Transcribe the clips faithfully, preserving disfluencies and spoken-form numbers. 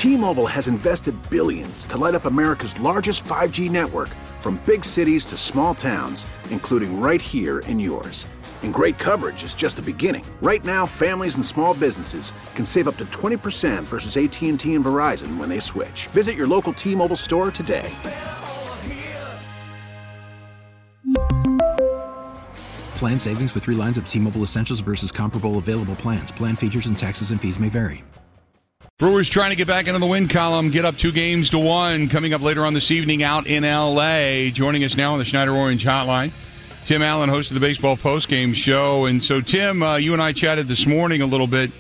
T-Mobile has invested billions to light up America's largest five G network, from big cities to small towns, including right here in yours. And great coverage is just the beginning. Right now, families and small businesses can save up to twenty percent versus A T and T and Verizon when they switch. Visit your local T-Mobile store today. Plan savings with three lines of T-Mobile Essentials versus comparable available plans. Plan features and taxes and fees may vary. Brewers trying to get back into the win column, get up two games to one. Coming up later on this evening out in L A. Joining us now on the Schneider Orange Hotline, Tim Allen, host of the Baseball Postgame Show. And so, Tim, uh, you and I chatted this morning a little bit.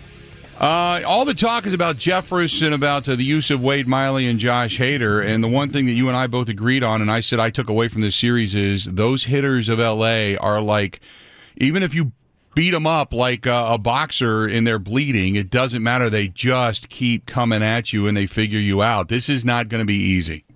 Uh, all the talk is about Jeffress and about uh, the use of Wade Miley and Josh Hader. And the one thing that you and I both agreed on, and I said I took away from this series, is those hitters of L A are like, even if you beat them up like a, a boxer and they're bleeding, it doesn't matter. They just keep coming at you and they figure you out. This is not going to be easy.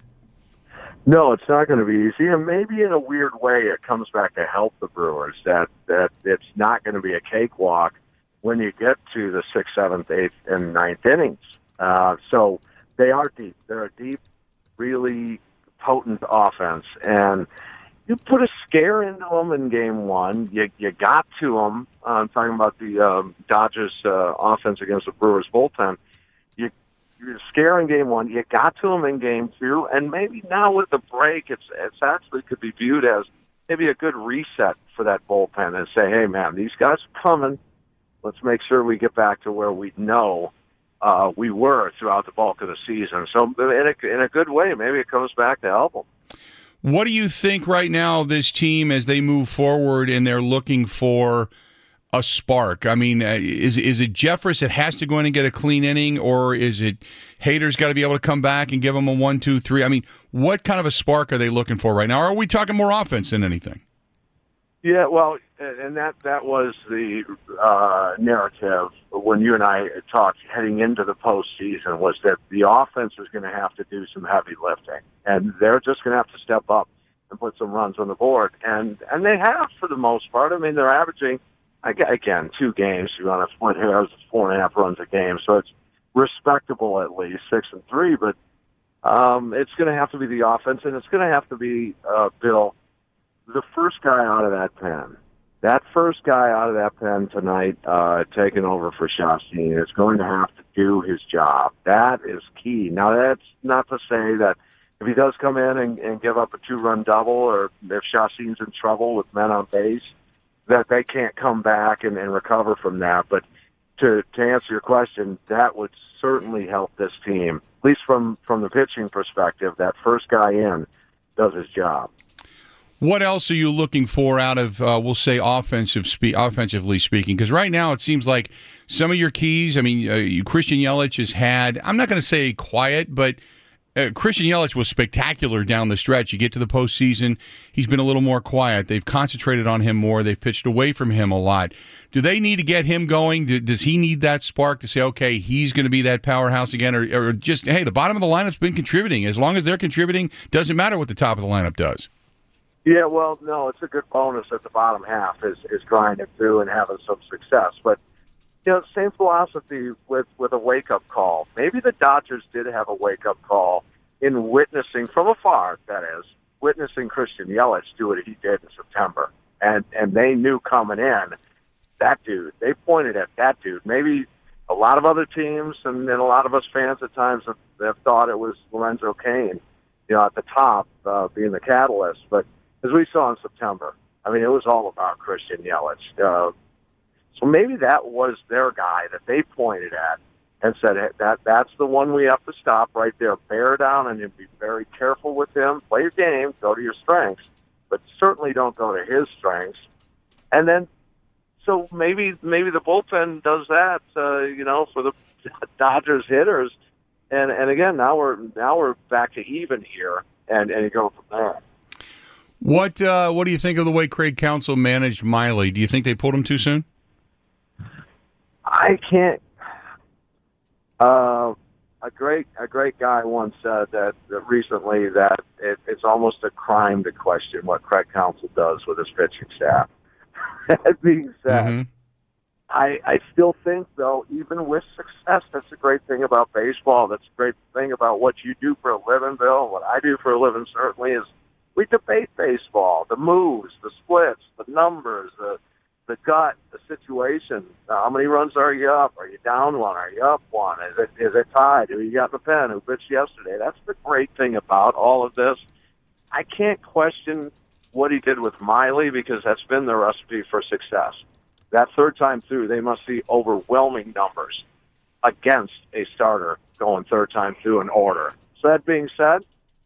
No, it's not going to be easy, and maybe in a weird way it comes back to help the Brewers, that, that it's not going to be a cakewalk when you get to the sixth, seventh, eighth, and ninth innings. Uh, so they are deep. They're a deep, really potent offense, and you put a scare into them in game one. You you got to them. Uh, I'm talking about the um, Dodgers uh, offense against the Brewers bullpen. You you're scaring game one. You got to them in game two, and maybe now with the break, it's it's actually could be viewed as maybe a good reset for that bullpen and say, hey man, these guys are coming. Let's make sure we get back to where we know uh, we were throughout the bulk of the season. So in a, in a good way, maybe it comes back to help them. What do you think right now, this team, as they move forward and they're looking for a spark? I mean, uh, is is it Jeffress that has to go in and get a clean inning, or is it Hader's got to be able to come back and give them a one, two, three? I mean, what kind of a spark are they looking for right now? Or are we talking more offense than anything? Yeah, well, and that that was the uh, narrative when you and I talked heading into the postseason, was that the offense was going to have to do some heavy lifting, and they're just going to have to step up and put some runs on the board, and and they have for the most part. I mean, they're averaging, again, two games. You want to split hairs, it's four and a half runs a game, so it's respectable at least, six and three. But um, it's going to have to be the offense, and it's going to have to be uh, Bill. The first guy out of that pen, that first guy out of that pen tonight, uh, taking over for Chastain, is going to have to do his job. That is key. Now, that's not to say that if he does come in and, and give up a two-run double, or if Chastain's in trouble with men on base, that they can't come back and, and recover from that. But to, to answer your question, that would certainly help this team, at least from, from the pitching perspective. That first guy in does his job. What else are you looking for out of, uh, we'll say, offensive spe- offensively speaking? Because right now it seems like some of your keys, I mean, uh, you, Christian Yelich has had, I'm not going to say quiet, but uh, Christian Yelich was spectacular down the stretch. You get to the postseason, he's been a little more quiet. They've concentrated on him more. They've pitched away from him a lot. Do they need to get him going? Do, does he need that spark to say, okay, he's going to be that powerhouse again? Or, or just, hey, the bottom of the lineup's been contributing. As long as they're contributing, doesn't matter what the top of the lineup does. Yeah, well, no, it's a good bonus that the bottom half is, is grinding through and having some success. But, you know, same philosophy with, with a wake-up call. Maybe the Dodgers did have a wake-up call in witnessing, from afar, that is, witnessing Christian Yelich do what he did in September. And, and they knew coming in, that dude, they pointed at that dude. Maybe a lot of other teams and, and a lot of us fans at times have, have thought it was Lorenzo Cain, you know, at the top, uh, being the catalyst. But as we saw in September, I mean, it was all about Christian Yelich. Uh, so maybe that was their guy that they pointed at and said, hey, that that's the one we have to stop right there. Bear down and be very careful with him. Play your game. Go to your strengths. But certainly don't go to his strengths. And then, so maybe maybe the bullpen does that, uh, you know, for the Dodgers hitters. And and again, now we're now we're back to even here, and, and you go from there. What uh, what do you think of the way Craig Counsell managed Miley? Do you think they pulled him too soon? I can't. Uh, a great a great guy once said that, that recently that it, it's almost a crime to question what Craig Counsell does with his pitching staff. That being said, mm-hmm. I, I still think, though, even with success, that's a great thing about baseball. That's a great thing about what you do for a living, Bill. What I do for a living certainly is we debate baseball, the moves, the splits, the numbers, the the gut, the situation. Uh, how many runs are you up? Are you down one? Are you up one? Is it is it tied? Who you got in the pen? Who pitched yesterday? That's the great thing about all of this. I can't question what he did with Miley because that's been the recipe for success. That third time through, they must see overwhelming numbers against a starter going third time through an order. So that being said,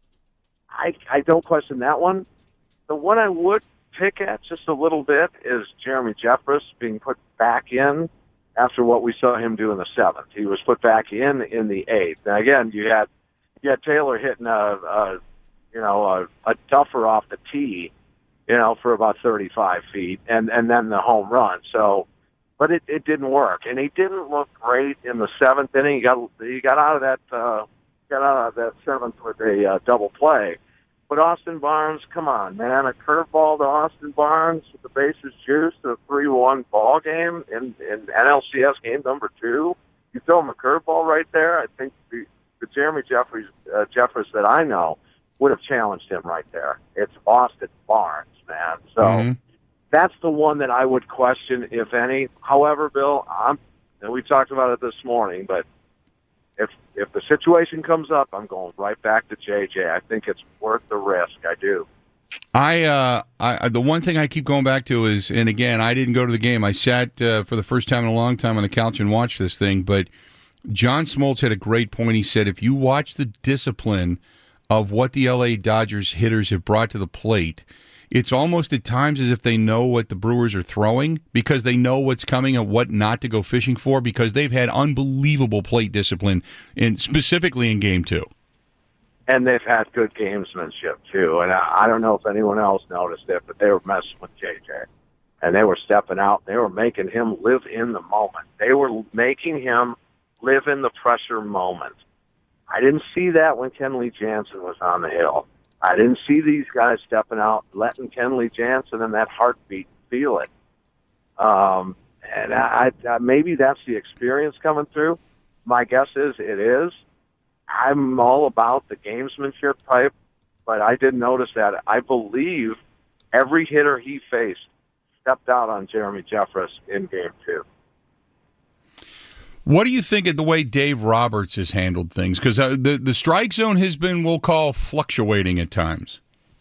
I I don't question that one. The one I would pick at just a little bit is Jeremy Jeffress being put back in after what we saw him do in the seventh. He was put back in in the eighth. Now again, you had you had Taylor hitting a, a you know a, a duffer off the tee, you know, for about thirty-five feet, and and then the home run. So, but it it didn't work, and he didn't look great in the seventh inning. He got he got out of that uh, got out of that seventh with a uh, double play. But Austin Barnes, come on, man. A curveball to Austin Barnes with the bases juiced in a three one ball game in, in N L C S game number two. You throw him a curveball right there, I think the, the Jeremy Jeffries, uh, Jeffress that I know would have challenged him right there. It's Austin Barnes, man. So mm-hmm. that's the one that I would question, if any. However, Bill, I'm, and we talked about it this morning, but If if the situation comes up, I'm going right back to J J. I think it's worth the risk. I do. I, uh, I the one thing I keep going back to is, and again, I didn't go to the game. I sat uh, for the first time in a long time on the couch and watched this thing. But John Smoltz had a great point. He said, if you watch the discipline of what the L A Dodgers hitters have brought to the plate, it's almost at times as if they know what the Brewers are throwing because they know what's coming and what not to go fishing for because they've had unbelievable plate discipline, in, specifically in Game two. And they've had good gamesmanship, too. And I, I don't know if anyone else noticed it, but they were messing with J J. And they were stepping out. They were making him live in the moment. They were making him live in the pressure moment. I didn't see that when Kenley Jansen was on the hill. I didn't see these guys stepping out, letting Kenley Jansen and that heartbeat feel it. Um, and I, I, maybe that's the experience coming through. My guess is it is. I'm all about the gamesmanship type, but I did notice that. I believe every hitter he faced stepped out on Jeremy Jeffress in game two. What do you think of the way Dave Roberts has handled things? Because uh, the, the strike zone has been, we'll call, fluctuating at times.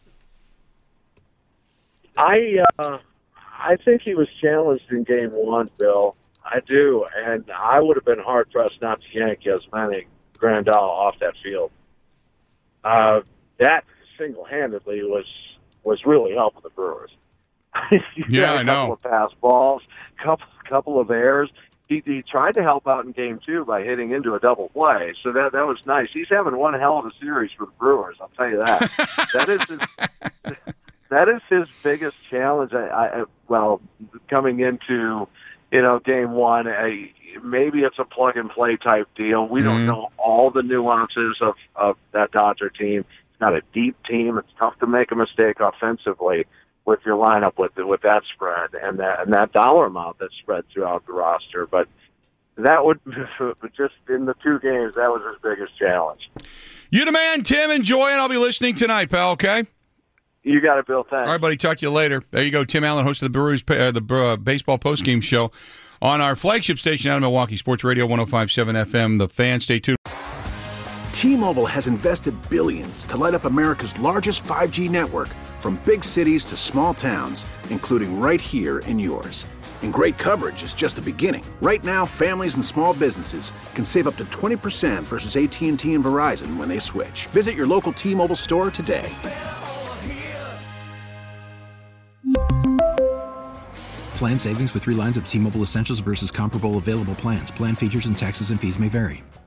I uh, I think he was challenged in game one, Bill. I do. And I would have been hard-pressed not to yank Yasmani Grandal off that field. Uh, that single-handedly was was really helping the Brewers. Yeah, I know. A couple of pass balls, couple, couple of errors. He, he tried to help out in game two by hitting into a double play, so that that was nice. He's having one hell of a series for the Brewers, I'll tell you that. that is his, that is his biggest challenge. I, I well, coming into you know game one, I, maybe it's a plug and play type deal. We mm-hmm. don't know all the nuances of of that Dodger team. It's not a deep team. It's tough to make a mistake offensively with your lineup with with that spread and that and that dollar amount that's spread throughout the roster. But that would just in the two games, that was his biggest challenge. You the man, Tim. Enjoy it. I'll be listening tonight, pal. Okay. You got it, Bill. Thanks. All right, buddy. Talk to you later. There you go. Tim Allen, host of the Brewers, uh, the uh, baseball postgame show on our flagship station out of Milwaukee, Sports Radio one oh five point seven F M. The Fan. Stay tuned. T-Mobile has invested billions to light up America's largest five G network, from big cities to small towns, including right here in yours. And great coverage is just the beginning. Right now, families and small businesses can save up to twenty percent versus A T and T and Verizon when they switch. Visit your local T-Mobile store today. Plan savings with three lines of T-Mobile Essentials versus comparable available plans. Plan features and taxes and fees may vary.